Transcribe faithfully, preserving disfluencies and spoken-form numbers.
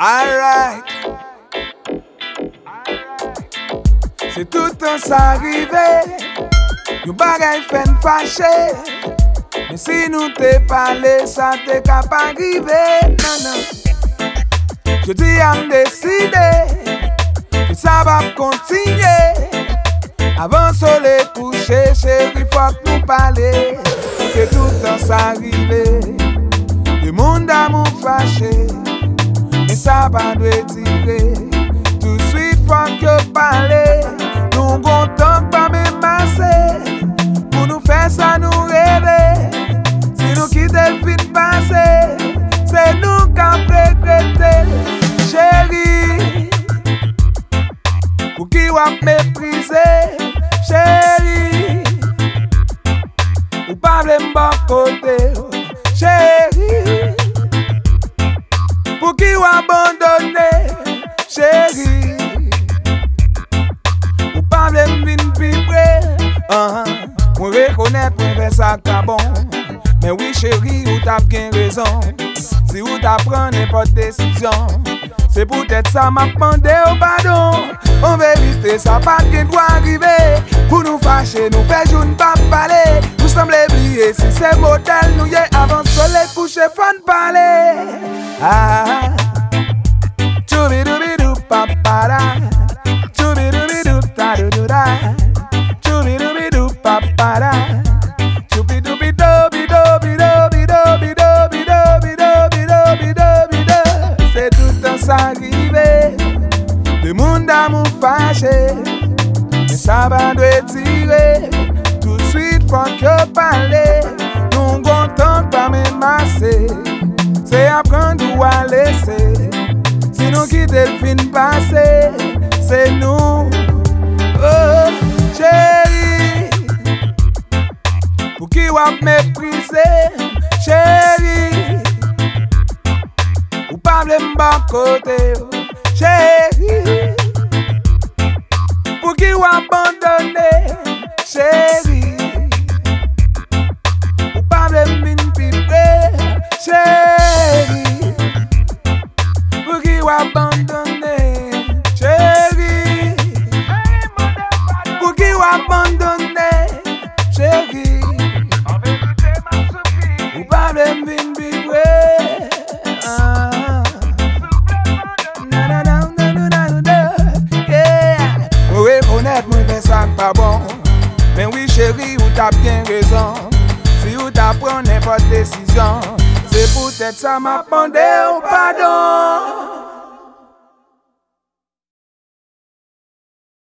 Alright. C'est tout le temps ça arrivé. Yon bagay fen fâché. Mais si nous t'es parlé, ça t'est capable d'arriver. Non, non. Je dis à me décider que ça va continuer. Avant soleil couché, chérie, faut que nous parler. C'est tout le temps ça arrivé. Le monde d'amour fâché. Mais ça va doit tirer. Tout de suite, faut que parler. Nous comptons pas même masser. Pour nous faire ça, nous rêver. Si nous quittons le fin passé, c'est nous qui regrettons. Chérie, pour qui va mépriser? Chérie, ou pas de bon côté? Chérie, pour qui va abandonner? Chérie, ou pas de vin vibrer? Uh-huh. Moi reconnaître, moi faire ça qu'à bon. Mais oui chérie, ou t'as bien raison. Si ou t'apprends n'importe décision, c'est peut-être ça m'a demandé au pardon. En vérité, ça pas de doit arriver. Pour nous fâcher, nous faire jour ne pas parler. Nous semble oublier si c'est modèle nous y est avant soleil couché, fun parler. Ah, choubi-doubi-dou papara, choubi-doubi-dou ta-dou-dou-da, choubi-doubi-dou papara, choubi-doubi-doubi-doubi-doubi-doubi-doubi-doubi-doubi-doubi-doubi. C'est tout le temps ça arrivé. Le monde d'amour fâché, mais ça va doit tirer. Tout de suite, faut que parler. Nous comptons pas même masser. C'est apprendre ou à laisser. Si nous quittons le fin passé, c'est nous. Oh, chérie, pour qui va mépriser? Chérie, ou pas de bon côté? Chérie, pour qui ou abandonner? Chérie, ou pas de mine vibrer? Chérie, pour qui ou abandonner? Chérie, pour qui ou abandonner? Chérie, ou pas de mine vibrer? Ah. Honnête, moi fais ça pas bon. Mais oui chérie, ou t'as bien raison. Si ou t'apprends n'importe décision, c'est peut-être ça m'a demandé au pardon.